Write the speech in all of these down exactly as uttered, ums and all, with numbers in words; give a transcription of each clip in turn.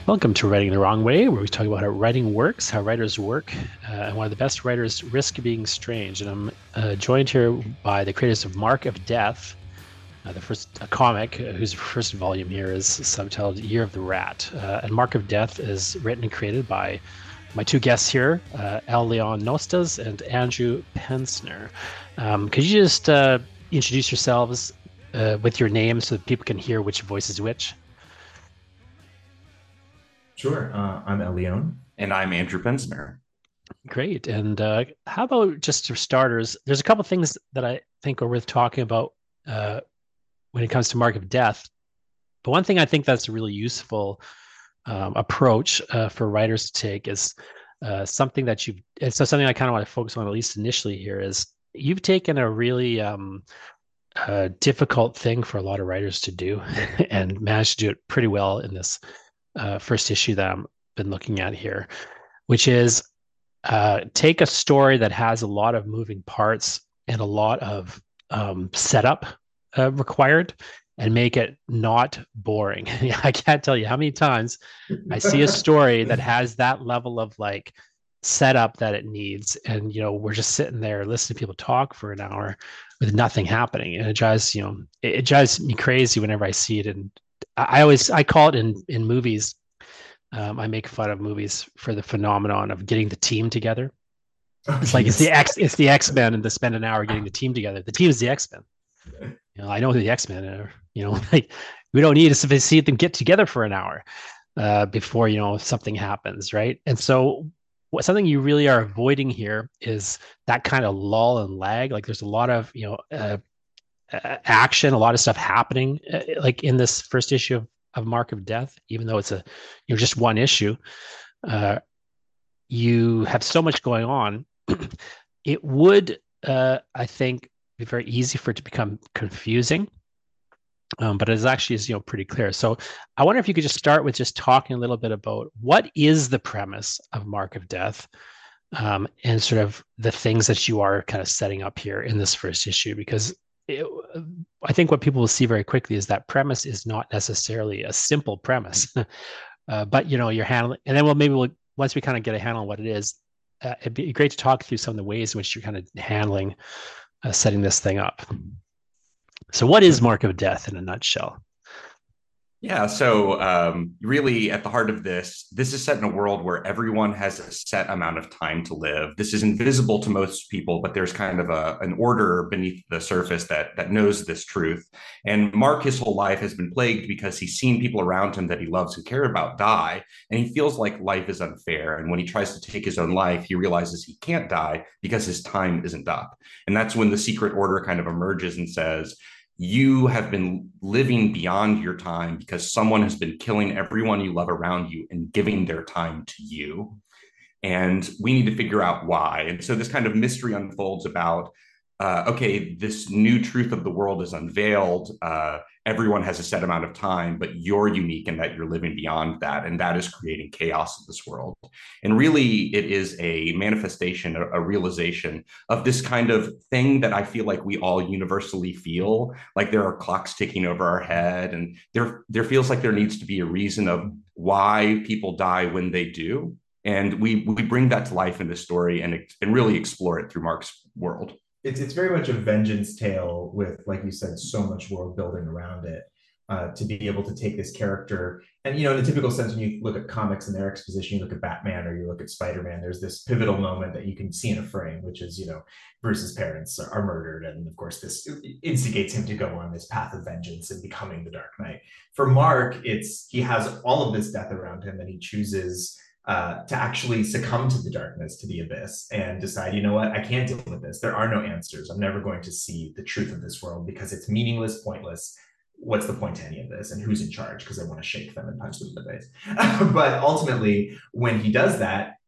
Welcome to Writing the Wrong Way, where we talk about how writing works, how writers work, uh, and why the best writers risk being strange. And I'm uh, joined here by the creators of Mark of Death, uh, the first a comic uh, whose first volume here is subtitled Year of the Rat. Uh, and Mark of Death is written and created by my two guests here, uh, L. Leon Nostas and Andrew Pensner. Um, could you just uh, introduce yourselves uh, with your names so that people can hear which voice is which? Sure. Uh, I'm Elion. And I'm Andrew Pensner. Great. And uh, how about just for starters? There's a couple of things that I think are worth talking about uh, when it comes to Mark of Death. But one thing I think that's a really useful um, approach uh, for writers to take is uh, something that you've, it's something I kind of want to focus on, at least initially here, is you've taken a really um, uh, difficult thing for a lot of writers to do and managed to do it pretty well in this uh, first issue that I've been looking at here, which is uh, take a story that has a lot of moving parts and a lot of um, setup uh, required and make it not boring. I can't tell you how many times I see a story that has that level of like setup that it needs. And, you know, we're just sitting there listening to people talk for an hour with nothing happening. And it drives, you know, it, it drives me crazy whenever I see it. And I always, I call it in, in movies, um, I make fun of movies for the phenomenon of getting the team together. Oh, It's like it's the geez. X, it's the X Men, and to spend an hour getting the team together. The team is the X Men. You know, I know who the X Men are. You know, like we don't need to see them get together for an hour uh, before you know something happens, right? And so, what something you really are avoiding here is that kind of lull and lag. Like there's a lot of you know uh, uh, action, a lot of stuff happening, uh, like in this first issue of, of Mark of Death, even though it's a you know just one issue. Uh, you have so much going on. It would, uh, I think, be very easy for it to become confusing, um, but it's actually is you know pretty clear. So I wonder if you could just start with just talking a little bit about what is the premise of Mark of Death, um, and sort of the things that you are kind of setting up here in this first issue, because it, I think what people will see very quickly is that premise is not necessarily a simple premise, uh, but you know you're handling, and then we'll maybe we'll, once we kind of get a handle on what it is, uh, it'd be great to talk through some of the ways in which you're kind of handling uh, setting this thing up. So, what is Mark of Death in a nutshell? Yeah, so um, really at the heart of this, this is set in a world where everyone has a set amount of time to live. This is invisible to most people, but there's kind of a, an order beneath the surface that that knows this truth. And Mark, his whole life has been plagued because he's seen people around him that he loves and care about die, and he feels like life is unfair. And when he tries to take his own life, he realizes he can't die because his time isn't up. And that's when the secret order kind of emerges and says, you have been living beyond your time because someone has been killing everyone you love around you and giving their time to you. And we need to figure out why. And so this kind of mystery unfolds about uh, okay, this new truth of the world is unveiled. Uh, everyone has a set amount of time, but you're unique in that you're living beyond that. And that is creating chaos in this world. And really, it is a manifestation, a, a realization of this kind of thing that I feel like we all universally feel like there are clocks ticking over our head. And there, there feels like there needs to be a reason of why people die when they do. And we, we bring that to life in this story and, and really explore it through Mark's world. It's it's very much a vengeance tale with, like you said, so much world building around it. Uh, to be able to take this character, and you know, in the typical sense, when you look at comics and their exposition, you look at Batman or you look at Spider-Man. There's this pivotal moment that you can see in a frame, which is you know Bruce's parents are, are murdered, and of course, this instigates him to go on this path of vengeance and becoming the Dark Knight. For Mark, it's he has all of this death around him, and he chooses uh, to actually succumb to the darkness, to the abyss, and decide, you know what, I can't deal with this. There are no answers. I'm never going to see the truth of this world because it's meaningless, pointless. What's the point to any of this? And who's in charge? Because I want to shake them and punch them in the face. But ultimately, when he does that,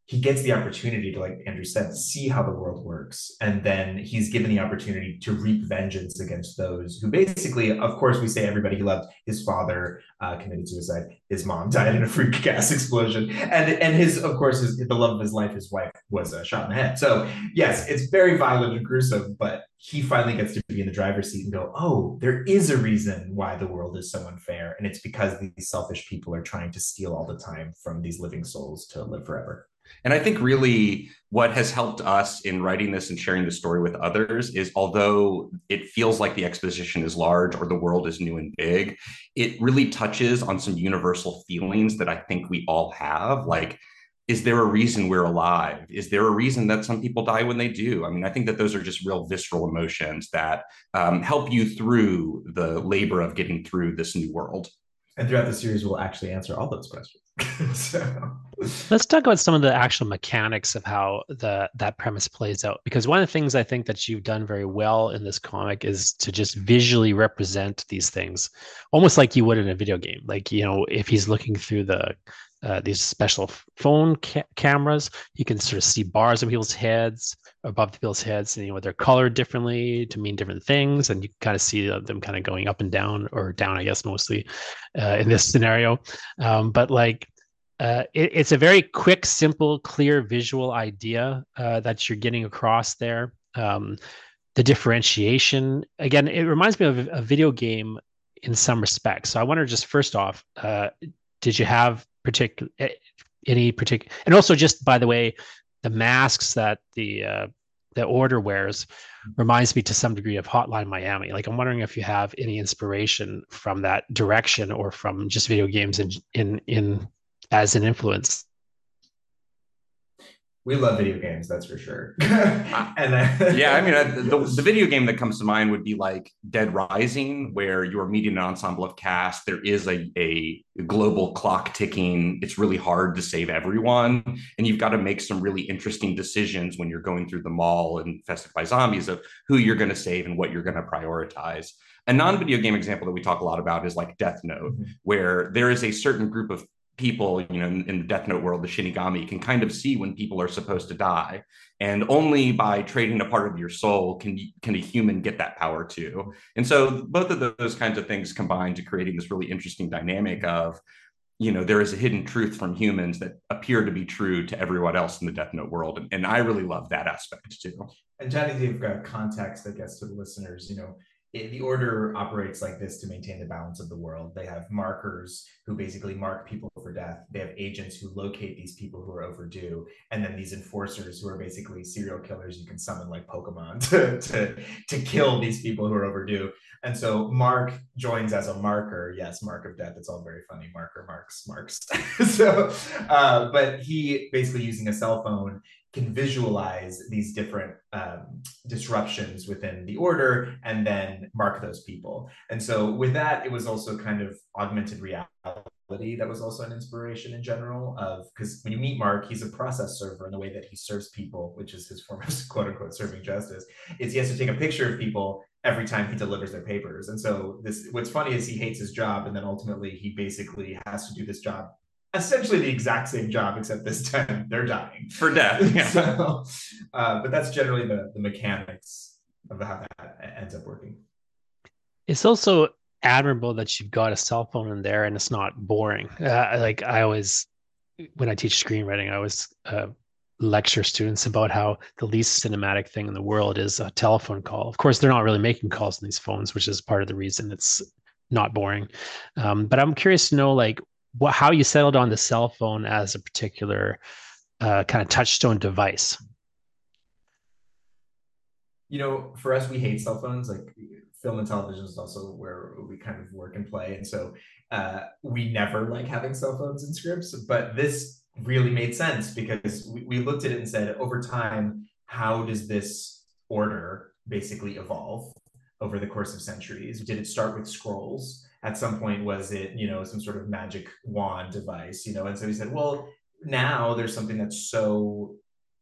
he gets the opportunity to, like Andrew said, see how the world works. And then he's given the opportunity to reap vengeance against those who basically, of course, we say everybody he loved. His father uh, committed suicide. His mom died in a freak gas explosion. And, and his, of course, his, the love of his life, his wife, was uh, shot in the head. So yes, it's very violent and gruesome, but he finally gets to be in the driver's seat and go, oh, there is a reason why the world is so unfair. And it's because these selfish people are trying to steal all the time from these living souls to live forever. And I think really what has helped us in writing this and sharing the story with others is, although it feels like the exposition is large or the world is new and big, it really touches on some universal feelings that I think we all have. Like, is there a reason we're alive? Is there a reason that some people die when they do? I mean, I think that those are just real visceral emotions that um, help you through the labor of getting through this new world. And throughout the series, we'll actually answer all those questions. So let's talk about some of the actual mechanics of how the that premise plays out. Because one of the things I think that you've done very well in this comic is to just visually represent these things, almost like you would in a video game. Like, you know, if he's looking through the uh, these special phone ca- cameras, you can sort of see bars on people's heads, above people's heads, and you know they're colored differently to mean different things, and you kind of see them kind of going up and down, or down, I guess, mostly uh, in this scenario. Um, but like, uh, it, it's a very quick, simple, clear visual idea uh, that you're getting across there. Um, the differentiation, again, it reminds me of a video game in some respects. So I wonder, just first off, uh, did you have particular any particular, and also just by the way, the masks that the uh, the Order wears reminds me to some degree of Hotline Miami. Like, I'm wondering if you have any inspiration from that direction or from just video games in in in as an influence. We love video games, that's for sure. and uh, yeah, I mean, the, the video game that comes to mind would be like Dead Rising, where you're meeting an ensemble of cast. There is a, a global clock ticking. It's really hard to save everyone. And you've got to make some really interesting decisions when you're going through the mall infested by zombies of who you're going to save and what you're going to prioritize. A non-video game example that we talk a lot about is like Death Note, mm-hmm. where there is a certain group of people, you know, in, in the Death Note world, the Shinigami can kind of see when people are supposed to die. And only by trading a part of your soul can, can a human get that power too. And so both of those kinds of things combine to creating this really interesting dynamic of, you know, there is a hidden truth from humans that appear to be true to everyone else in the Death Note world. And, and I really love that aspect too. And Johnny, you've got context, I guess, to the listeners, you know, the Order operates like this to maintain the balance of the world. They have markers who basically mark people for death. They have agents who locate these people who are overdue. And then these enforcers who are basically serial killers you can summon like Pokemon to, to, to kill these people who are overdue. And so Mark joins as a marker. Yes, mark of death. It's all very funny. Marker, marks, marks. so, uh, but he basically using a cell phone can visualize these different um, disruptions within the Order and then mark those people. And so with that, it was also kind of augmented reality that was also an inspiration in general of, because when you meet Mark, he's a process server in the way that he serves people, which is his form of quote unquote serving justice, is he has to take a picture of people every time he delivers their papers. And so this, what's funny is he hates his job, and then ultimately he basically has to do this job, essentially the exact same job, except this time they're dying for death. Yeah. so, uh, but that's generally the, the mechanics of how that ends up working. It's also admirable that you've got a cell phone in there and it's not boring. Uh, like I always, when I teach screenwriting, I always uh, lecture students about how the least cinematic thing in the world is a telephone call. Of course, they're not really making calls on these phones, which is part of the reason it's not boring. Um, but I'm curious to know, like, what, how you settled on the cell phone as a particular uh, kind of touchstone device. You know, for us, we hate cell phones. Like, film and television is also where we kind of work and play. And so uh, we never like having cell phones in scripts, but this really made sense because we, we looked at it and said, over time, how does this order basically evolve over the course of centuries? Did it start with scrolls? At some point, was it, you know, some sort of magic wand device, you know? And so he said, well, now there's something that's so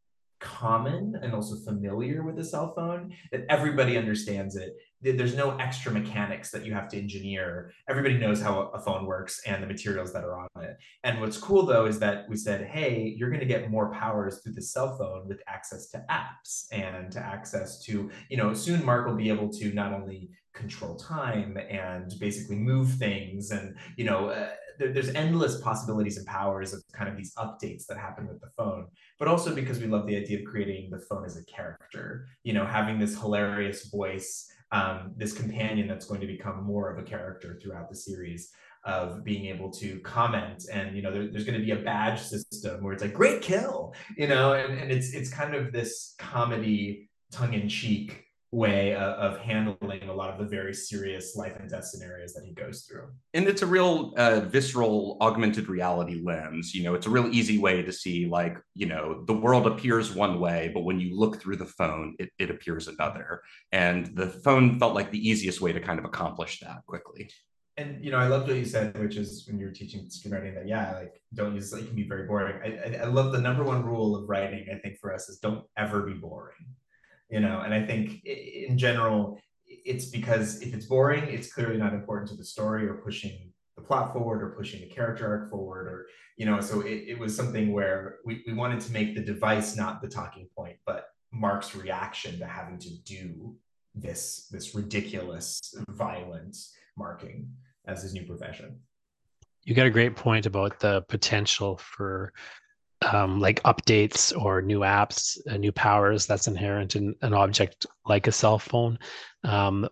common and also familiar with a cell phone that everybody understands it. There's no extra mechanics that you have to engineer. Everybody knows how a phone works and the materials that are on it. And what's cool though is that we said, hey, you're going to get more powers through the cell phone with access to apps and to access to, you know, soon Mark will be able to not only control time and basically move things and, you know, uh, there, there's endless possibilities and powers of kind of these updates that happen with the phone, but also because we love the idea of creating the phone as a character, you know, having this hilarious voice, um, this companion that's going to become more of a character throughout the series, of being able to comment. And, you know, there, there's going to be a badge system where it's like, great kill, you know, and, and it's, it's kind of this comedy tongue-in-cheek way of, of handling a lot of the very serious life and death scenarios that he goes through. And it's a real uh, visceral augmented reality lens. You know, it's a real easy way to see, like, you know, the world appears one way, but when you look through the phone, it, it appears another. And the phone felt like the easiest way to kind of accomplish that quickly. And, you know, I loved what you said, which is when you were teaching screenwriting that, yeah, like, don't use, like, it can be very boring. I, I, I love the number one rule of writing, I think, for us is don't ever be boring. You know, and I think in general, it's because if it's boring, it's clearly not important to the story or pushing the plot forward or pushing the character arc forward, or, you know, so it, it was something where we, we wanted to make the device not the talking point, but Mark's reaction to having to do this, this ridiculous, violent marking as his new profession. You got a great point about the potential for um, like updates or new apps, uh, new powers that's inherent in an object like a cell phone. Um,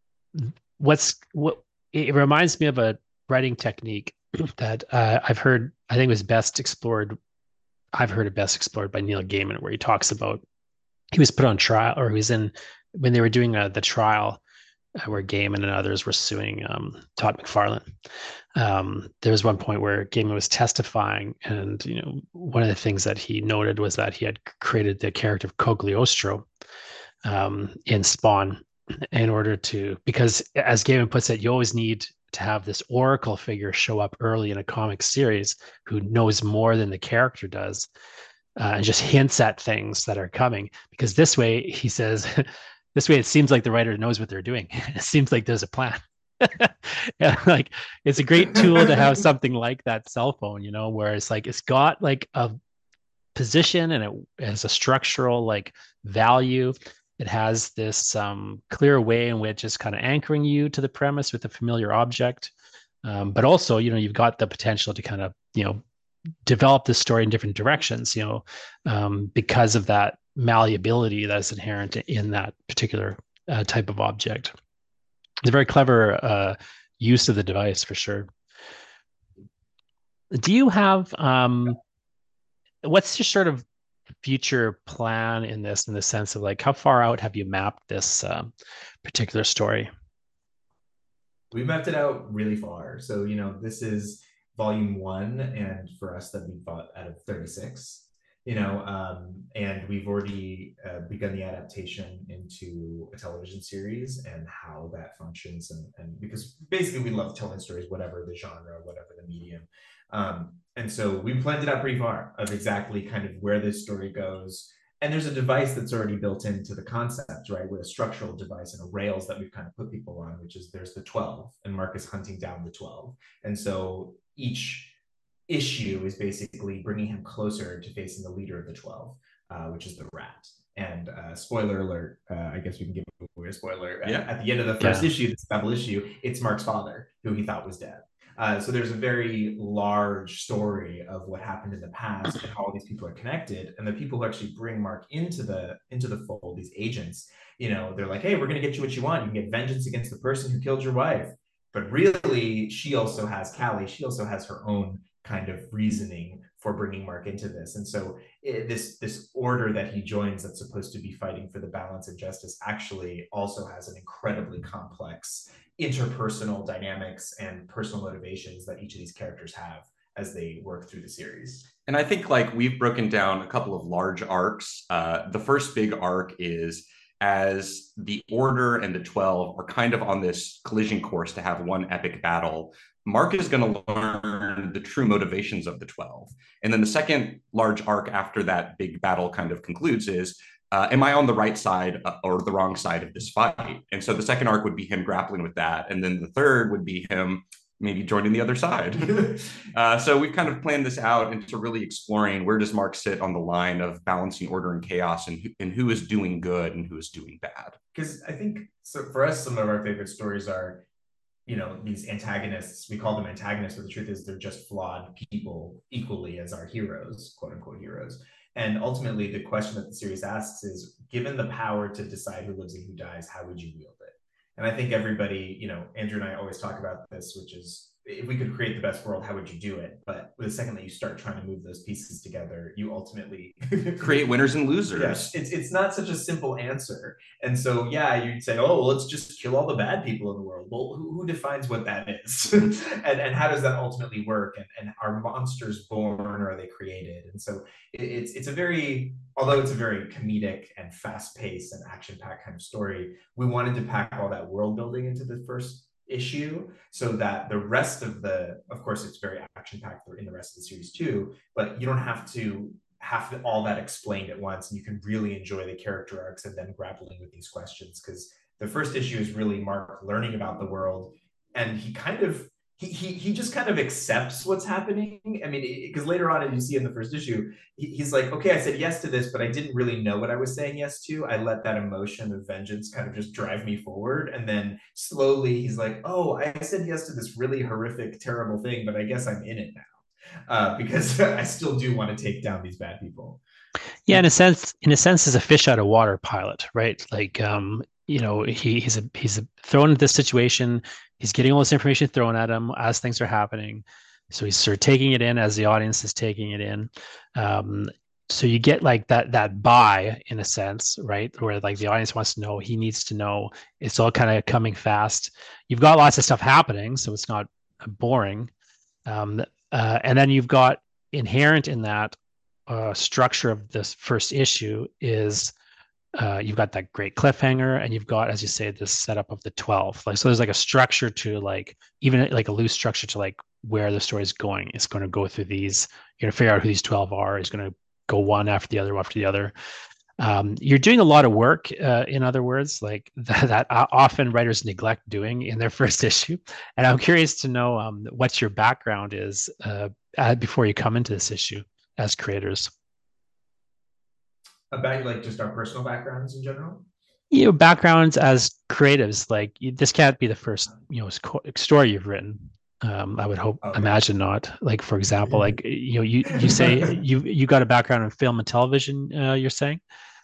what's what it reminds me of a writing technique that uh, I've heard, I think was best explored. I've heard it best explored by Neil Gaiman, where he talks about, he was put on trial, or he was in, when they were doing uh, the trial uh, where Gaiman and others were suing um, Todd McFarlane. Um, there was one point where Gaiman was testifying, and, you know, one of the things that he noted was that he had created the character of Cogliostro um, in Spawn in order to, because as Gaiman puts it, you always need to have this oracle figure show up early in a comic series who knows more than the character does, uh, and just hints at things that are coming, because this way, he says, this way it seems like the writer knows what they're doing. It seems like there's a plan. Yeah, like, it's a great tool to have something like that cell phone, you know, where it's like, it's got like a position and it has a structural like value. It has this um, clear way in which it's kind of anchoring you to the premise with a familiar object. Um, but also, you know, you've got the potential to kind of, you know, develop the story in different directions, you know, um, because of that malleability that's inherent in that particular uh, type of object. It's a very clever uh, use of the device, for sure. Do you have, um, what's your sort of future plan in this, in the sense of like, how far out have you mapped this uh, particular story? We mapped it out really far. So, you know, this is volume one, and for us that we bought out of thirty-six. You know, um, and we've already uh, begun the adaptation into a television series and how that functions. And, and because basically we love telling stories, whatever the genre, whatever the medium. Um, and so we planned it out pretty far of exactly kind of where this story goes. And there's a device that's already built into the concept, right? With a structural device and a rails that we've kind of put people on, which is there's the twelve, and Mark is hunting down the twelve. And so each issue is basically bringing him closer to facing the leader of the twelve, uh, which is the Rat. And uh, spoiler alert, uh, I guess we can give away a spoiler. Yeah. At, at the end of the first Yeah. issue, this double issue, it's Mark's father, who he thought was dead. Uh, so there's a very large story of what happened in the past and how all these people are connected. And the people who actually bring Mark into the into the fold, these agents, you know, they're like, hey, we're going to get you what you want. You can get vengeance against the person who killed your wife. But really, she also has, Callie, she also has her own kind of reasoning for bringing Mark into this. And so it, this this order that he joins that's supposed to be fighting for the balance and justice actually also has an incredibly complex interpersonal dynamics and personal motivations that each of these characters have as they work through the series. And I think, like, we've broken down a couple of large arcs. Uh, the first big arc is as the Order and the twelve are kind of on this collision course to have one epic battle. Mark is going to learn the true motivations of the twelve. And then the second large arc after that big battle kind of concludes is, uh, am I on the right side or the wrong side of this fight? And so the second arc would be him grappling with that. And then the third would be him maybe joining the other side. uh, so we've kind of planned this out into really exploring where does Mark sit on the line of balancing order and chaos, and, and who is doing good and who is doing bad. Because I think, so for us, some of our favorite stories are, you know, these antagonists, we call them antagonists, but the truth is they're just flawed people equally as our heroes, quote unquote heroes. And ultimately the question that the series asks is, given the power to decide who lives and who dies, how would you wield it? And I think everybody, you know, Andrew and I always talk about this, which is, if we could create the best world, how would you do it? But the second that you start trying to move those pieces together, you ultimately create winners and losers. Yes, it's it's not such a simple answer. And so, yeah, you'd say, oh, well, let's just kill all the bad people in the world. Well, who, who defines what that is? and, and how does that ultimately work? And, and are monsters born or are they created? And so it, it's it's a very, although it's a very comedic and fast-paced and action-packed kind of story, we wanted to pack all that world building into the first issue so that the rest of the, of course, it's very action-packed in the rest of the series too, but you don't have to have all that explained at once, and you can really enjoy the character arcs and then grappling with these questions, because the first issue is really Mark learning about the world, and he kind of he he, he just kind of accepts what's happening. I mean, because later on, as you see in the first issue, he, he's like, okay, I said yes to this, but I didn't really know what I was saying yes to. I let that emotion of vengeance kind of just drive me forward, and then slowly he's like, oh, I said yes to this really horrific, terrible thing, but I guess I'm in it now. Uh, because I still do want to take down these bad people. Yeah, in a sense, in a sense, is a fish out of water pilot, right? Like, um, you know, he, he's a, he's a, thrown into this situation. He's getting all this information thrown at him as things are happening, so he's sort of taking it in as the audience is taking it in. Um, so you get like that that buy in a sense, right? Where like the audience wants to know, he needs to know. It's all kind of coming fast. You've got lots of stuff happening, so it's not boring. Um, Uh, and then you've got inherent in that uh, structure of this first issue is uh, you've got that great cliffhanger, and you've got, as you say, this setup of the twelve. Like, so there's like a structure to like, even like a loose structure to like where the story is going. It's going to go through these, you're going to figure out who these twelve are. It's going to go one after the other, after the other. Um, you're doing a lot of work, uh, in other words, like that, that often writers neglect doing in their first issue. And I'm curious to know um, what your background is uh, before you come into this issue as creators. About like just our personal backgrounds in general? You know, backgrounds as creatives, like this can't be the first, you know, story you've written. Um, I would hope, okay. Imagine not. Like, for example, like, you know, you, you say you, you got a background in film and television, uh, you're saying?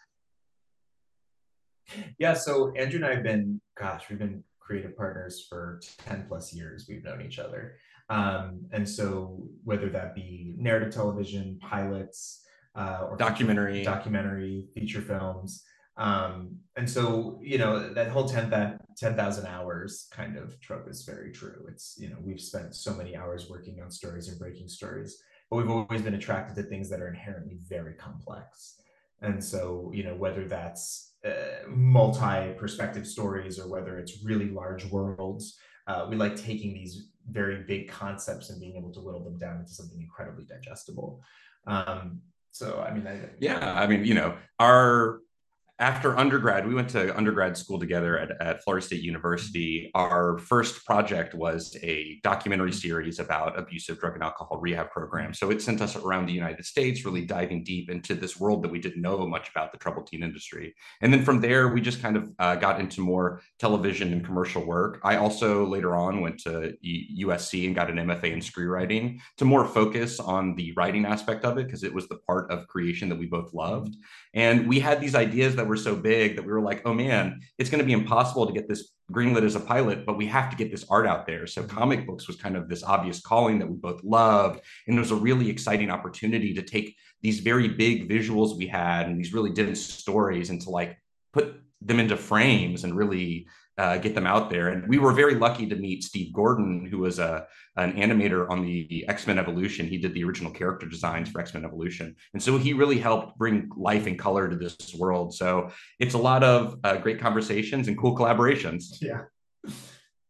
Yeah, so Andrew and I have been, gosh, we've been creative partners for ten plus years. We've known each other. Um, and so whether that be narrative television, pilots, uh, or documentary, documentary, feature films. Um, and so, you know, that whole ten thousand hours kind of trope is very true. It's, you know, we've spent so many hours working on stories and breaking stories, but we've always been attracted to things that are inherently very complex. And so, you know, whether that's uh, multi-perspective stories or whether it's really large worlds, uh, we like taking these very big concepts and being able to whittle them down into something incredibly digestible. Um, so, I mean, I, yeah, I mean, you know, our after undergrad, we went to undergrad school together at, at Florida State University. Our first project was a documentary series about abusive drug and alcohol rehab programs. So it sent us around the United States, really diving deep into this world that we didn't know much about, the troubled teen industry. And then from there, we just kind of uh, got into more television and commercial work. I also later on went to U S C and got an M F A in screenwriting to more focus on the writing aspect of it, because it was the part of creation that we both loved. And we had these ideas that were so big that we were like, oh man, it's going to be impossible to get this greenlit as a pilot, but we have to get this art out there. So comic books was kind of this obvious calling that we both loved. And it was a really exciting opportunity to take these very big visuals we had and these really dense stories and to like put them into frames and really uh, get them out there. And we were very lucky to meet Steve Gordon, who was a, an animator on the X-Men Evolution. He did the original character designs for X-Men Evolution. And so he really helped bring life and color to this world. So it's a lot of uh, great conversations and cool collaborations. Yeah.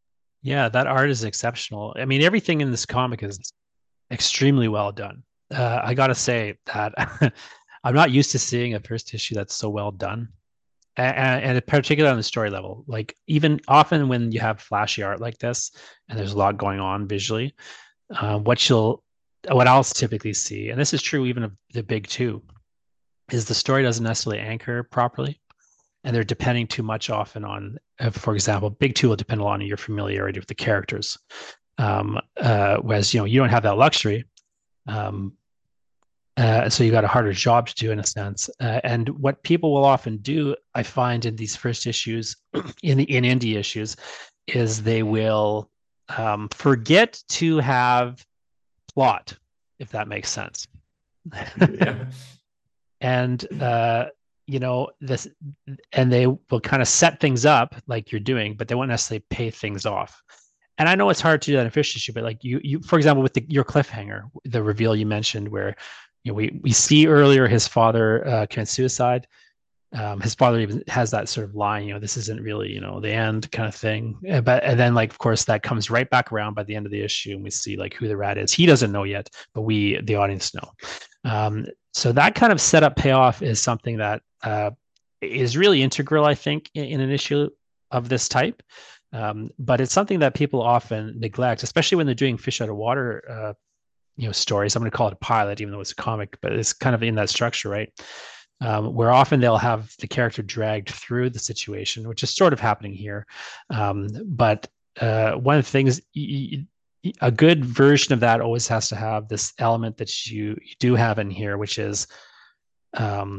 Yeah, that art is exceptional. I mean, everything in this comic is extremely well done. Uh, I gotta say that I'm not used to seeing a first issue that's so well done, and, and in particular on the story level. Like even often when you have flashy art like this, and there's a lot going on visually, uh, what you'll, what I'll typically see, and this is true even of the big two, is the story doesn't necessarily anchor properly, and they're depending too much often on, uh, for example, big two will depend a lot on your familiarity with the characters. Um, uh, whereas you know you don't have that luxury. Um, uh, so you got a harder job to do in a sense. Uh, and what people will often do, I find in these first issues, in the in indie issues, is they will um, forget to have plot, if that makes sense. Yeah. And uh, you know this, and they will kind of set things up like you're doing, but they won't necessarily pay things off. And I know it's hard to do that in fish issue, but like you, you, for example, with the, your cliffhanger, the reveal you mentioned, where you know we we see earlier his father uh, commit suicide. Um, his father even has that sort of line, you know, this isn't really, you know, the end kind of thing. Uh, But and then like, of course, that comes right back around by the end of the issue, and we see like who the rat is. He doesn't know yet, but we, the audience, know. Um, so that kind of setup payoff is something that uh, is really integral, I think, in, in an issue of this type. Um, but it's something that people often neglect, especially when they're doing fish out of water, uh, you know, stories. I'm going to call it a pilot, even though it's a comic, but it's kind of in that structure, right? Um, where often they'll have the character dragged through the situation, which is sort of happening here. Um, but uh, one of the things, y- y- a good version of that always has to have this element that you, you do have in here, which is um,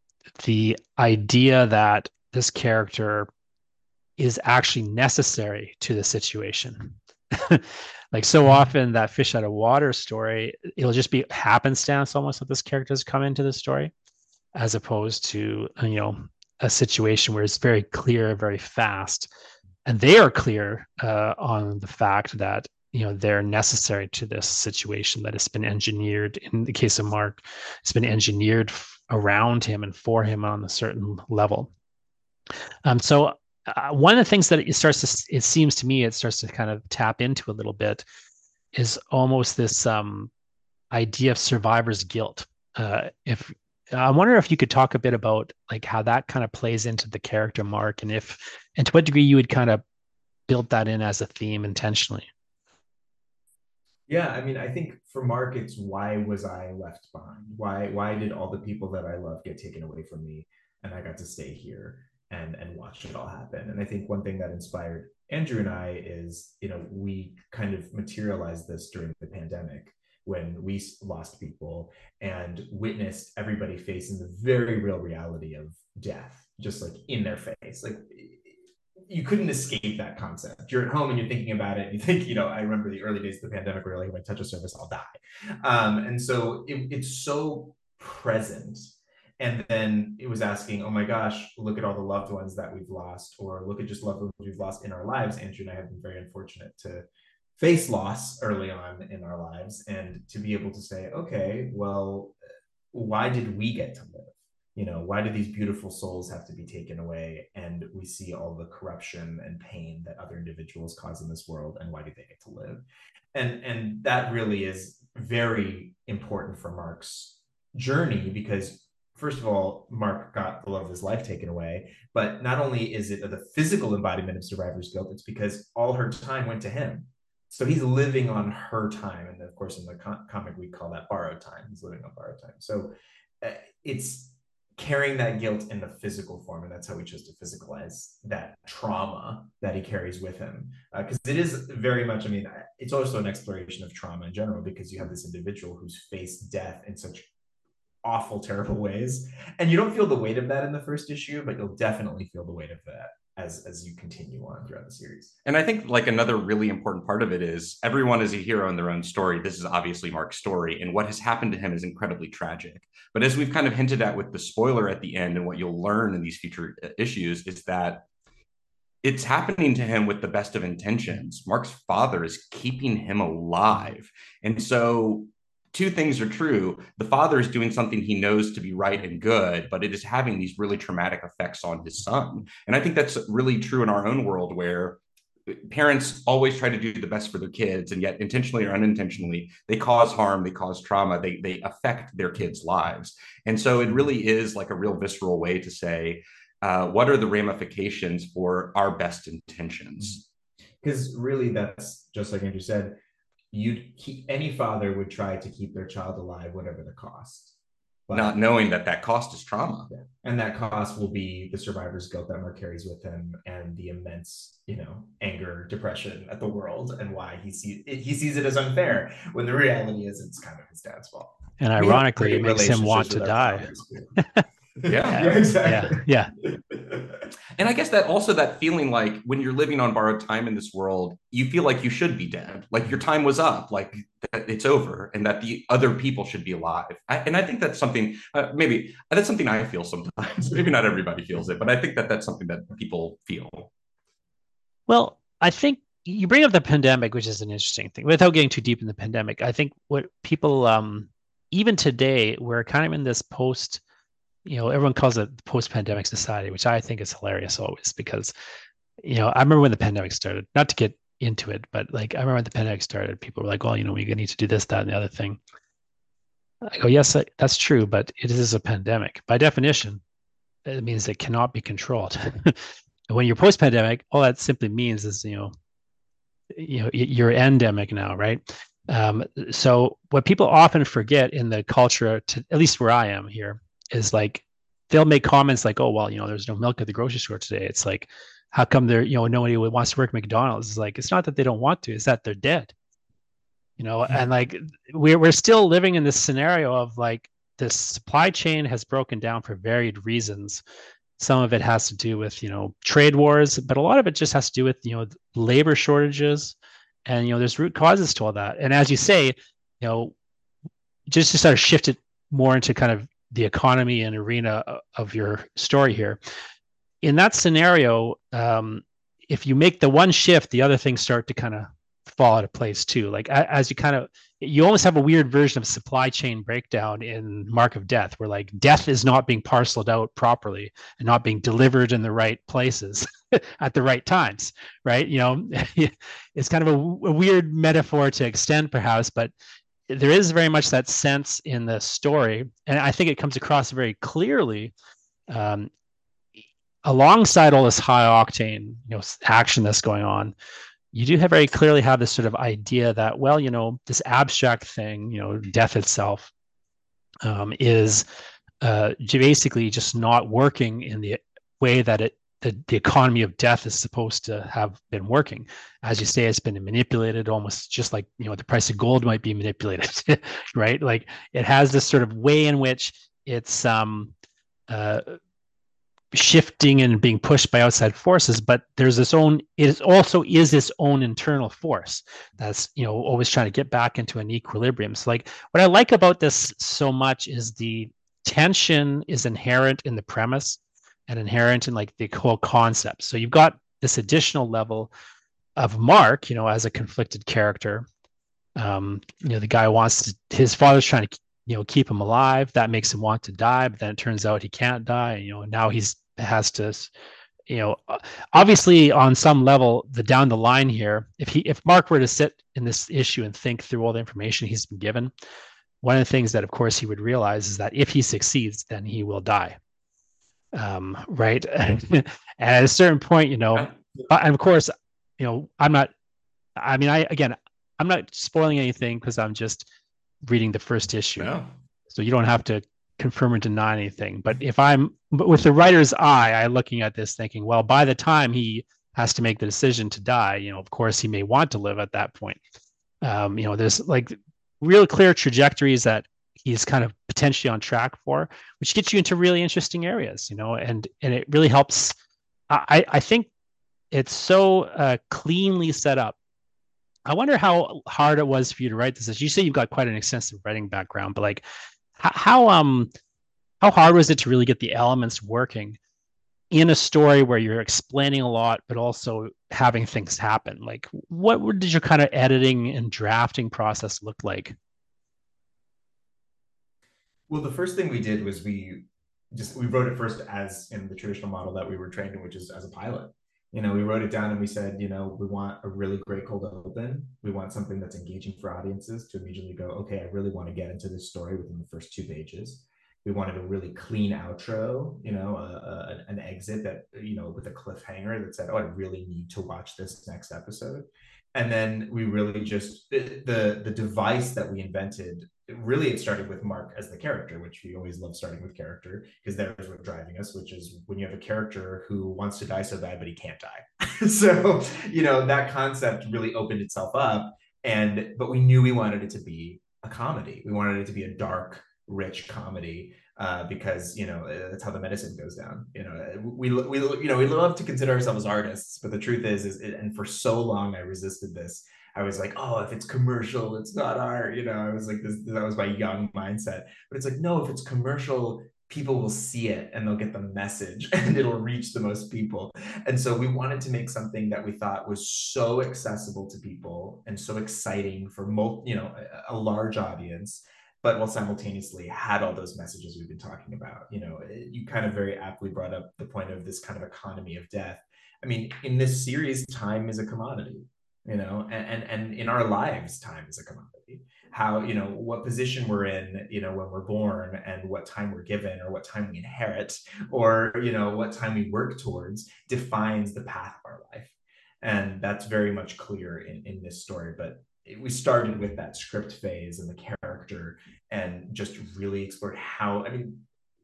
the idea that this character is actually necessary to the situation. Like so often that fish out of water story, it'll just be happenstance almost that this character has come into the story, as opposed to, you know, a situation where it's very clear, very fast, and they are clear uh, on the fact that you know they're necessary to this situation, that it's been engineered. In the case of Mark, it's been engineered around him and for him on a certain level. Um, so uh, one of the things that it starts to, it seems to me, it starts to kind of tap into a little bit is almost this um, idea of survivor's guilt. Uh, if I wonder if you could talk a bit about like how that kind of plays into the character Mark, and if and to what degree you would kind of build that in as a theme intentionally. Yeah, I mean, I think for Mark, it's why was I left behind? Why why did all the people that I love get taken away from me, and I got to stay here and and watch it all happen? And I think one thing that inspired Andrew and I is, you know, we kind of materialized this during the pandemic when we lost people and witnessed everybody facing the very real reality of death, just like in their face. Like you couldn't escape that concept. You're at home and you're thinking about it. And you think, you know, I remember the early days of the pandemic where like, if I touch a surface, I'll die. Um, and so it, it's so present. And then it was asking, oh my gosh, look at all the loved ones that we've lost, or look at just loved ones we've lost in our lives. Andrew and I have been very unfortunate to face loss early on in our lives, and to be able to say, okay, well, why did we get to live? You know, why do these beautiful souls have to be taken away? And we see all the corruption and pain that other individuals cause in this world, and why do they get to live? And and that really is very important for Mark's journey, because first of all, Mark got the love of his life taken away, but not only is it the physical embodiment of survivor's guilt, it's because all her time went to him. So he's living on her time, and of course in the com- comic we call that borrowed time. He's living on borrowed time. So uh, it's carrying that guilt in the physical form, and that's how we chose to physicalize that trauma that he carries with him, because uh, it is very much, I mean, it's also an exploration of trauma in general, because you have this individual who's faced death in such awful, terrible ways, and you don't feel the weight of that in the first issue, but you'll definitely feel the weight of that as as you continue on throughout the series. And I think like another really important part of it is everyone is a hero in their own story. This is obviously Mark's story, and what has happened to him is incredibly tragic. But as we've kind of hinted at with the spoiler at the end, and what you'll learn in these future issues is that it's happening to him with the best of intentions. Mark's father is keeping him alive. And so two things are true. The father is doing something he knows to be right and good, but it is having these really traumatic effects on his son. And I think that's really true in our own world, where parents always try to do the best for their kids, and yet intentionally or unintentionally they cause harm, they cause trauma, they they affect their kids' lives. And so it really is like a real visceral way to say, uh, what are the ramifications for our best intentions? Because really, that's just like Andrew said, you'd keep, any father would try to keep their child alive, whatever the cost. But, not knowing that that cost is trauma. Yeah. And that cost will be the survivor's guilt that Mark carries with him, and the immense, you know, anger, depression at the world, and why he sees it, he sees it as unfair, when the reality is it's kind of his dad's fault. And ironically, it makes him want to die. Yeah. Yeah, exactly. Yeah. Yeah. And I guess that also that feeling like when you're living on borrowed time in this world, you feel like you should be dead, like your time was up, like that it's over, and that the other people should be alive. I, and I think that's something, uh, maybe that's something I feel sometimes. Maybe not everybody feels it, but I think that that's something that people feel. Well, I think you bring up the pandemic, which is an interesting thing. Without getting too deep in the pandemic, I think what people, um, even today, we're kind of in this post, you know, everyone calls it post-pandemic society, which I think is hilarious always, because, you know, I remember when the pandemic started, not to get into it, but like, I remember when the pandemic started, people were like, well, you know, we need to do this, that, and the other thing. I go, yes, that's true, but it is a pandemic. By definition, it means it cannot be controlled. When you're post-pandemic, all that simply means is, you know, you know, you're endemic now, right? Um, so what people often forget in the culture, to, at least where I am here, is like they'll make comments like, oh, well, you know, there's no milk at the grocery store today. It's like, how come there, you know, nobody wants to work at McDonald's? It's like, it's not that they don't want to, it's that they're dead. You know, mm-hmm. And like we're we're still living in this scenario of like this supply chain has broken down for varied reasons. Some of it has to do with, you know, trade wars, but a lot of it just has to do with, you know, labor shortages. And, you know, there's root causes to all that. And as you say, you know, just to sort of shift it more into kind of the economy and arena of your story here. In that scenario, um, if you make the one shift, the other things start to kind of fall out of place too. Like as you kind of, you almost have a weird version of supply chain breakdown in Mark of Death, where like death is not being parceled out properly and not being delivered in the right places at the right times, right? You know, it's kind of a, a weird metaphor to extend perhaps, but there is very much that sense in the story, and I think it comes across very clearly um, alongside all this high octane, you know, action that's going on. You do have very clearly have this sort of idea that, well, you know, this abstract thing, you know, death itself um, is uh, basically just not working in the way that it the, the economy of death is supposed to have been working. As you say, it's been manipulated almost just like, you know, the price of gold might be manipulated, right? Like it has this sort of way in which it's um, uh, shifting and being pushed by outside forces, but there's this own, it also is this own internal force that's, you know, always trying to get back into an equilibrium. So like what I like about this so much is the tension is inherent in the premise and inherent in like the whole concept. So you've got this additional level of Mark, you know, as a conflicted character. Um, you know, the guy wants to, his father's trying to, you know, keep him alive. That makes him want to die, but then it turns out he can't die. You know, now he's has to, you know, obviously on some level, the down the line here, if he, if Mark were to sit in this issue and think through all the information he's been given, one of the things that, of course, he would realize is that if he succeeds, then he will die. Um, right. And at a certain point, you know, and of course, you know, I'm not, I mean, I, again, I'm not spoiling anything because I'm just reading the first issue. No. So you don't have to confirm or deny anything. But if I'm, but with the writer's eye, I'm looking at this thinking, well, by the time he has to make the decision to die, you know, of course, he may want to live at that point. Um, you know, there's like real clear trajectories that he's kind of potentially on track for, which gets you into really interesting areas, you know, and and it really helps. I, I think it's so uh, cleanly set up. I wonder how hard it was for you to write this. As you say, you've got quite an extensive writing background, but like how, how um how hard was it to really get the elements working in a story where you're explaining a lot, but also having things happen? Like what did your kind of editing and drafting process look like? Well, the first thing we did was we just we wrote it first as in the traditional model that we were trained in, which is as a pilot. You know, we wrote it down and we said, you know, we want a really great cold open. We want something that's engaging for audiences to immediately go, okay, I really want to get into this story within the first two pages. We wanted a really clean outro, you know, a, a, an exit that, you know, with a cliffhanger that said, oh, I really need to watch this next episode. And then we really just, the, the, the device that we invented, really it started with Mark as the character, which we always love starting with character, because there's what's driving us, which is when you have a character who wants to die so bad, but he can't die. So, you know, that concept really opened itself up. And, but we knew we wanted it to be a comedy. We wanted it to be a dark, rich comedy, uh, because, you know, that's how the medicine goes down. You know, we, we, you know, we love to consider ourselves artists, but the truth is, is it, and for so long I resisted this. I was like, oh, if it's commercial, it's not art. You know, I was like, this, that was my young mindset. But it's like, no, if it's commercial, people will see it and they'll get the message and it'll reach the most people. And so we wanted to make something that we thought was so accessible to people and so exciting for, you know, a, a large audience, but while simultaneously had all those messages we've been talking about. You know, you kind of very aptly brought up the point of this kind of economy of death. I mean, in this series, time is a commodity, you know, and, and, and in our lives, time is a commodity. How, you know, what position we're in, you know, when we're born and what time we're given or what time we inherit or, you know, what time we work towards defines the path of our life. And that's very much clear in, in this story. But we started with that script phase and the character and just really explored how, I mean,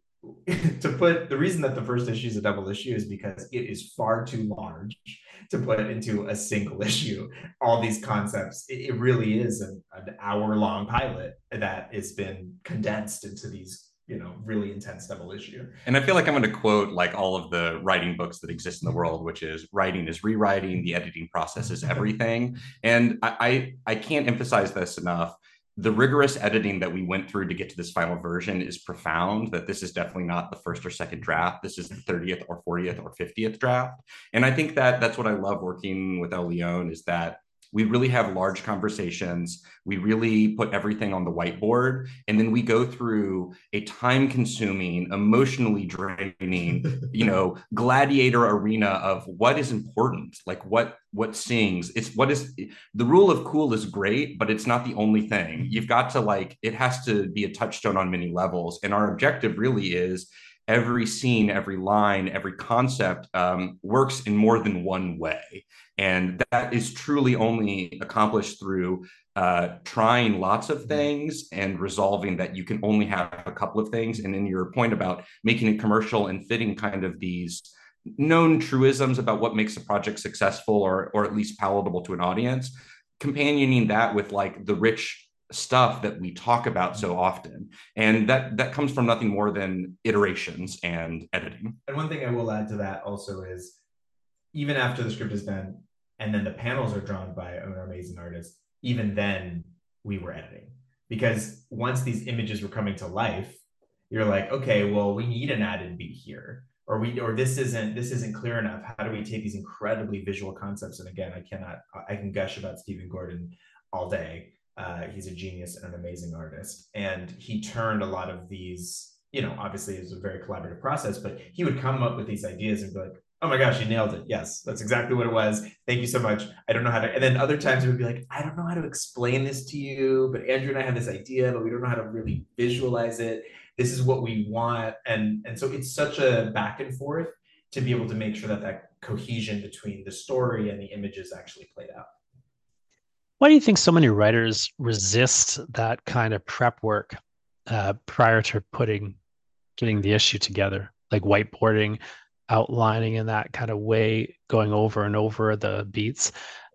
to put the reason that the first issue is a double issue is because it is far too large to put into a single issue. All these concepts, it, it really is an, an hour long pilot that has been condensed into these, you know, really intense double issue. And I feel like I'm going to quote like all of the writing books that exist in the world, which is writing is rewriting, the editing process is everything. And I, I, I can't emphasize this enough. The rigorous editing that we went through to get to this final version is profound, that this is definitely not the first or second draft. This is the thirtieth or fortieth or fiftieth draft. And I think that that's what I love working with El Leon is that we really have large conversations. We really put everything on the whiteboard. And then we go through a time consuming, emotionally draining, you know, gladiator arena of what is important, like what, what sings. It's what is the rule of cool is great, but it's not the only thing. You've got to like, it has to be a touchstone on many levels. And our objective really is every scene, every line, every concept um, works in more than one way. And that is truly only accomplished through uh, trying lots of things and resolving that you can only have a couple of things. And then your point about making it commercial and fitting kind of these known truisms about what makes a project successful or, or at least palatable to an audience, companioning that with like the rich stuff that we talk about so often. And that that comes from nothing more than iterations and editing. And one thing I will add to that also is even after the script is done and then the panels are drawn by an amazing artist, even then we were editing. Because once these images were coming to life, you're like, okay, well, we need an added beat here. Or we or this isn't this isn't clear enough. How do we take these incredibly visual concepts? And again, I cannot I can gush about Stephen Gordon all day. Uh, he's a genius and an amazing artist. And he turned a lot of these, you know, obviously it was a very collaborative process, but he would come up with these ideas and be like, oh my gosh, you nailed it. Yes, that's exactly what it was. Thank you so much. I don't know how to, and then other times it would be like, I don't know how to explain this to you, but Andrew and I have this idea, but we don't know how to really visualize it. This is what we want. And, and so it's such a back and forth to be able to make sure that that cohesion between the story and the images actually played out. Why do you think so many writers resist that kind of prep work uh, prior to putting, getting the issue together, like whiteboarding, outlining in that kind of way, going over and over the beats?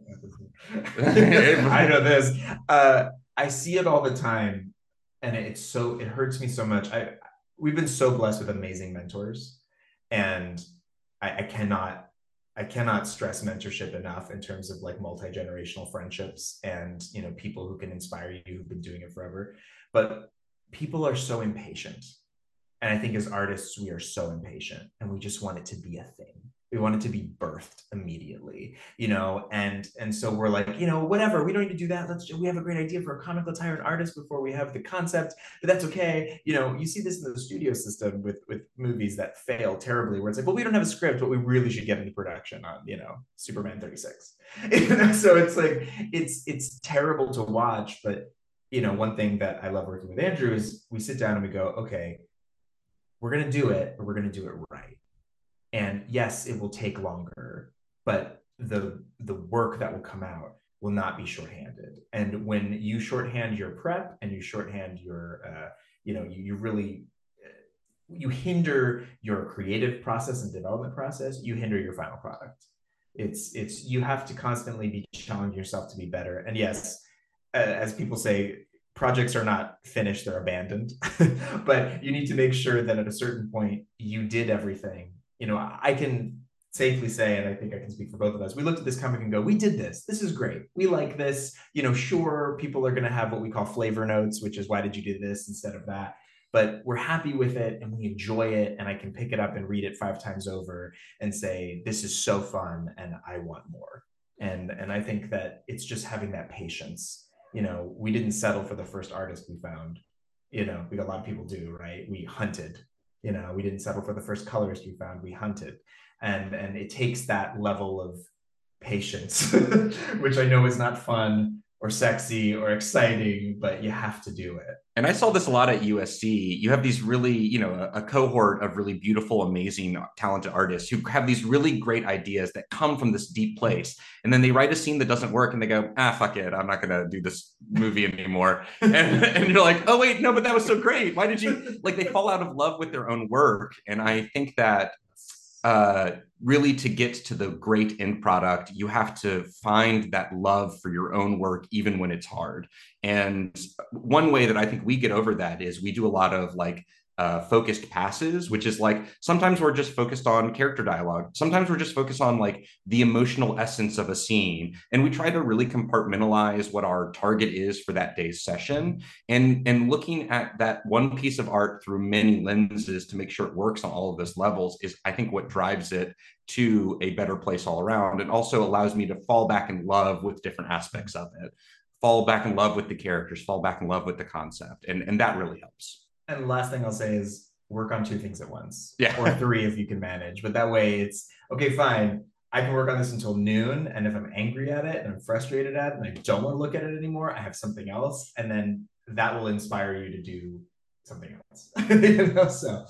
I know this. Uh, I see it all the time, and it's so it hurts me so much. I we've been so blessed with amazing mentors, and I, I cannot I cannot stress mentorship enough in terms of like multi-generational friendships and, you know, people who can inspire you who've been doing it forever. But people are so impatient. And I think as artists, we are so impatient and we just want it to be a thing. We want it to be birthed immediately. you know, and and so we're like, you know, whatever, we don't need to do that. Let's we have a great idea for a comic. Let's hire an artist before we have the concept, but that's okay. You know, you see this in the studio system with with movies that fail terribly, where it's like, well, we don't have a script, but we really should get into production on, you know, Superman thirty-six. So it's like it's it's terrible to watch, but you know, one thing that I love working with Andrew is we sit down and we go, okay, we're going to do it, but we're going to do it right. And yes, it will take longer, but the the work that will come out will not be shorthanded. And when you shorthand your prep and you shorthand your, uh, you know, you, you really, you hinder your creative process and development process, you hinder your final product. It's, it's, you have to constantly be challenging yourself to be better. And yes, as people say, projects are not finished, they're abandoned. But you need to make sure that at a certain point you did everything. You know, I can safely say, and I think I can speak for both of us, we looked at this comic and go, we did this. This is great. We like this. You know, sure, people are going to have what we call flavor notes, which is why did you do this instead of that? But we're happy with it and we enjoy it. And I can pick it up and read it five times over and say, this is so fun and I want more. And, and I think that it's just having that patience. You know, we didn't settle for the first artist we found. You know, we, a lot of people do, right? We hunted. You know, we didn't settle for the first colorist we found. We hunted. And, and it takes that level of patience, which I know is not fun or sexy or exciting, but you have to do it. And I saw this a lot at U S C. You have these really, you know, a, a cohort of really beautiful, amazing, talented artists who have these really great ideas that come from this deep place. And then they write a scene that doesn't work and they go, ah, fuck it. I'm not going to do this movie anymore. and, and you're like, oh, wait, no, but that was so great. Why did you, like, they fall out of love with their own work. And I think that uh, really to get to the great end product, you have to find that love for your own work, even when it's hard. And one way that I think we get over that is we do a lot of like uh, focused passes, which is like, sometimes we're just focused on character dialogue. Sometimes we're just focused on like the emotional essence of a scene. And we try to really compartmentalize what our target is for that day's session. And, and looking at that one piece of art through many lenses to make sure it works on all of those levels is, I think, what drives it to a better place all around. And also allows me to fall back in love with different aspects of it, fall back in love with the characters, fall back in love with the concept. And, and that really helps. And the last thing I'll say is work on two things at once, yeah. or three if you can manage. But that way it's, okay, fine, I can work on this until noon. And if I'm angry at it and I'm frustrated at it and I don't want to look at it anymore, I have something else. And then that will inspire you to do something else. You know, so.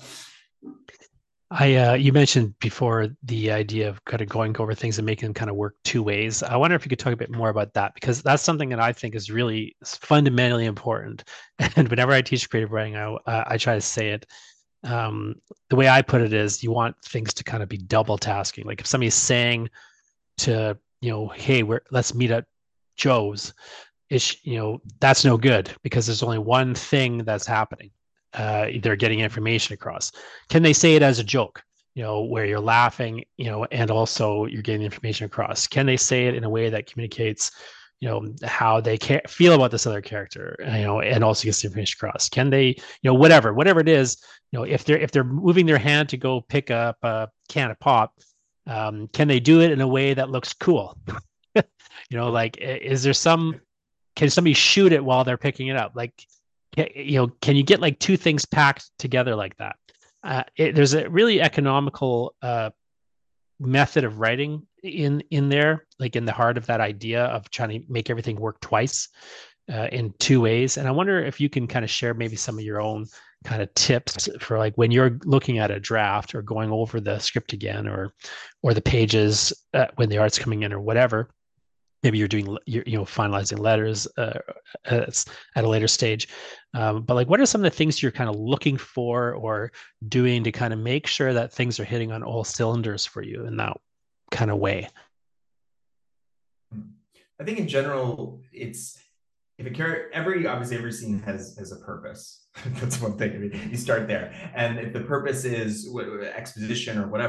I uh, you mentioned before the idea of kind of going over things and making them kind of work two ways. I wonder if you could talk a bit more about that, because that's something that I think is really fundamentally important. And whenever I teach creative writing, I uh, I try to say it. Um, the way I put it is, you want things to kind of be double tasking. Like if somebody's saying to, you know, hey, we're let's meet at Joe's, it's, you know, that's no good because there's only one thing that's happening. Uh, they're getting information across. Can they say it as a joke, you know, where you're laughing, you know, and also you're getting information across? Can they say it in a way that communicates, you know, how they ca- feel about this other character, you know, and also gets the information across? Can they, you know, whatever, whatever it is, you know, if they're if they're moving their hand to go pick up a can of pop, um, can they do it in a way that looks cool? You know, like, is there some, can somebody shoot it while they're picking it up? Like, you know, can you get like two things packed together like that? Uh, it, there's a really economical uh, method of writing in in there, like in the heart of that idea of trying to make everything work twice uh, in two ways. And I wonder if you can kind of share maybe some of your own kind of tips for like when you're looking at a draft or going over the script again, or or the pages uh, when the art's coming in or whatever. Maybe you're doing, you're, you know, finalizing letters uh, at a later stage. Um, but like, what are some of the things you're kind of looking for or doing to kind of make sure that things are hitting on all cylinders for you in that kind of way? I think in general, it's, if a character, every, obviously every scene has, has a purpose. That's one thing. I mean, you start there. And if the purpose is exposition or whatever,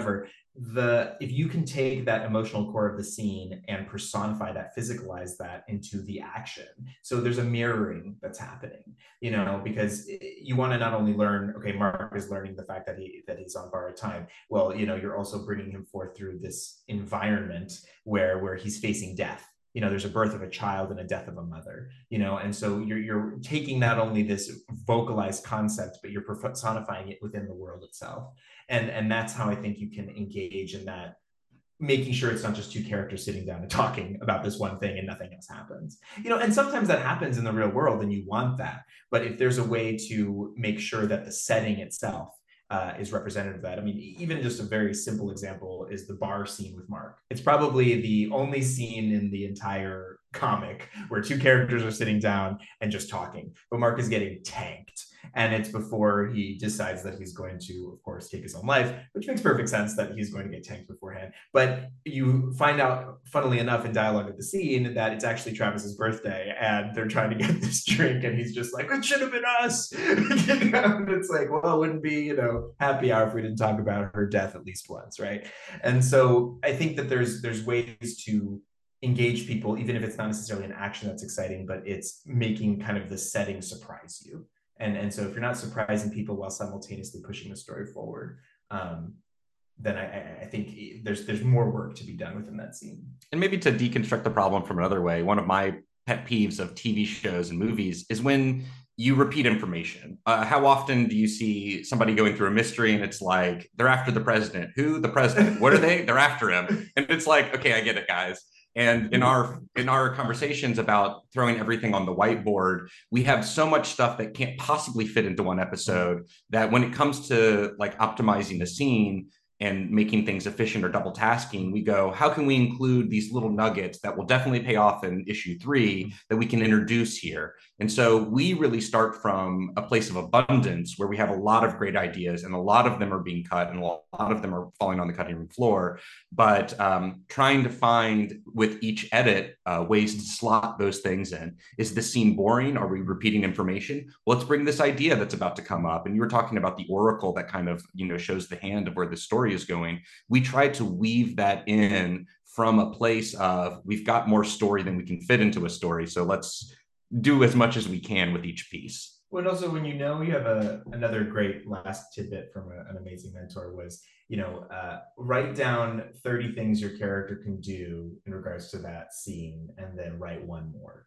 the if you can take that emotional core of the scene and personify that, physicalize that into the action, so there's a mirroring that's happening, you know, because you want to not only learn, okay, Mark is learning the fact that he that he's on borrowed time. Well, you know, you're also bringing him forth through this environment where where he's facing death. You know, there's a birth of a child and a death of a mother, you know, and so you're you're taking not only this vocalized concept, but you're personifying it within the world itself. And and that's how I think you can engage in that, making sure it's not just two characters sitting down and talking about this one thing and nothing else happens. You know, and sometimes that happens in the real world and you want that. But if there's a way to make sure that the setting itself uh, is representative of that. I mean, even just a very simple example is the bar scene with Mark. It's probably the only scene in the entire comic where two characters are sitting down and just talking, but Mark is getting tanked. And it's before he decides that he's going to, of course, take his own life, which makes perfect sense that he's going to get tanked beforehand. But you find out, funnily enough, in dialogue at the scene, that it's actually Travis's birthday and they're trying to get this drink. And he's just like, it should have been us. You know? And it's like, well, it wouldn't be, you know, happy hour if we didn't talk about her death at least once, right? And so I think that there's there's ways to engage people, even if it's not necessarily an action that's exciting, but it's making kind of the setting surprise you. And, and so if you're not surprising people while simultaneously pushing the story forward, um, then I, I think there's there's more work to be done within that scene. And maybe to deconstruct the problem from another way, one of my pet peeves of T V shows and movies is when you repeat information. Uh, how often do you see somebody going through a mystery and it's like, they're after the president? Who? The president. What are they? They're after him. And it's like, okay, I get it, guys. And in our in our conversations about throwing everything on the whiteboard, we have so much stuff that can't possibly fit into one episode that when it comes to like optimizing the scene and making things efficient or double tasking, we go, how can we include these little nuggets that will definitely pay off in issue three that we can introduce here? And so we really start from a place of abundance where we have a lot of great ideas and a lot of them are being cut and a lot of them are falling on the cutting room floor. But um, trying to find with each edit uh, ways to slot those things in. Is the scene boring? Are we repeating information? Well, let's bring this idea that's about to come up. And you were talking about the oracle that kind of, you know, shows the hand of where the story is going. We try to weave that in from a place of, we've got more story than we can fit into a story. So let's do as much as we can with each piece. Well, and also when you know you have a another great last tidbit from a, an amazing mentor was, you know, uh, write down thirty things your character can do in regards to that scene, and then write one more.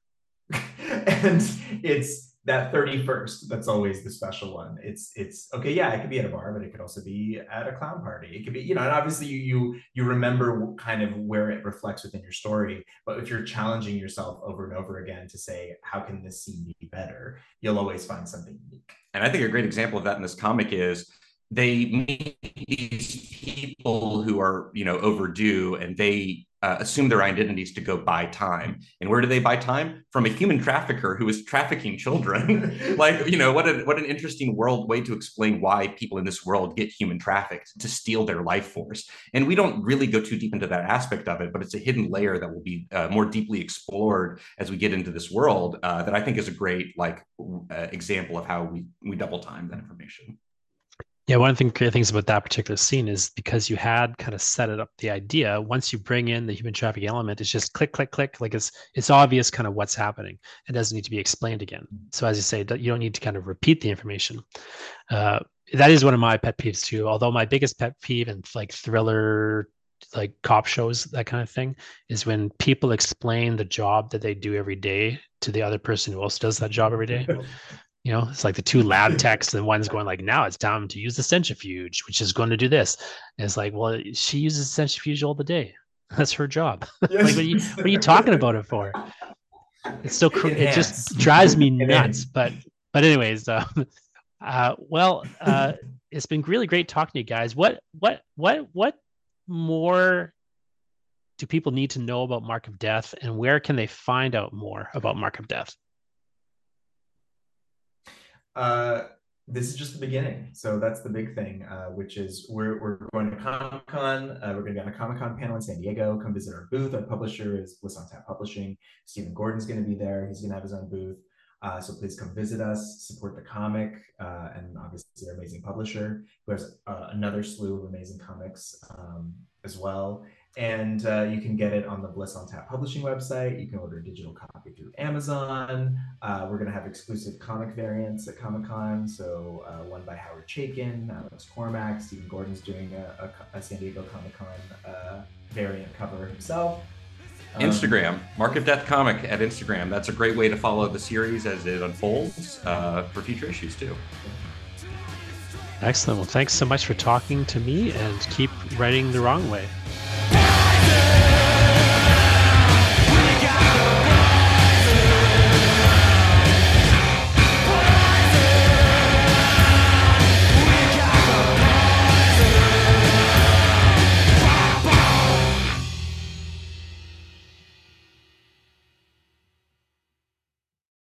And it's that thirty-first that's always the special one. It's it's okay, yeah, it could be at a bar, but it could also be at a clown party. It could be, you know, and obviously you you you remember kind of where it reflects within your story. But if you're challenging yourself over and over again to say, how can this scene be better, you'll always find something unique. And I think a great example of that in this comic is they meet these people who are, you know, overdue, and they uh, assume their identities to go buy time. And where do they buy time? From a human trafficker who is trafficking children. Like, you know, what a, what an interesting world way to explain why people in this world get human trafficked, to steal their life force. And we don't really go too deep into that aspect of it, but it's a hidden layer that will be uh, more deeply explored as we get into this world uh, that I think is a great like uh, example of how we, we double time that information. Yeah, one of the great things about that particular scene is because you had kind of set it up the idea. Once you bring in the human trafficking element, it's just click, click, click. Like it's it's obvious kind of what's happening. It doesn't need to be explained again. So as you say, you don't need to kind of repeat the information. Uh, that is one of my pet peeves too. Although my biggest pet peeve in like thriller, like cop shows, that kind of thing, is when people explain the job that they do every day to the other person who also does that job every day. You know, it's like the two lab techs, and one's going like, now it's time to use the centrifuge, which is going to do this. And it's like, well, she uses centrifuge all the day. That's her job. Yes. Like, what are, you, what are you talking about it for? It's so cr- it just drives me nuts. But but anyways, uh, uh, well, uh, it's been really great talking to you guys. What what what what more do people need to know about Mark of Death, and where can they find out more about Mark of Death? Uh, this is just the beginning. So that's the big thing, uh, which is we're, we're going to Comic-Con. Uh, we're going to be on a Comic-Con panel in San Diego. Come visit our booth. Our publisher is Bliss on Tap Publishing. Stephen Gordon's going to be there. He's going to have his own booth. Uh, so please come visit us, support the comic, uh, and obviously our amazing publisher, who has uh, another slew of amazing comics um, as well. And uh, you can get it on the Bliss on Tap publishing website. You can order a digital copy through Amazon. Uh, we're going to have exclusive comic variants at Comic-Con. So uh, one by Howard Chaykin, Alex Cormack, Stephen Gordon's doing a, a, a San Diego Comic-Con uh, variant cover himself. Um, Instagram, Mark of Death Comic at Instagram. That's a great way to follow the series as it unfolds uh, for future issues too. Excellent. Well, thanks so much for talking to me, and keep writing the wrong way.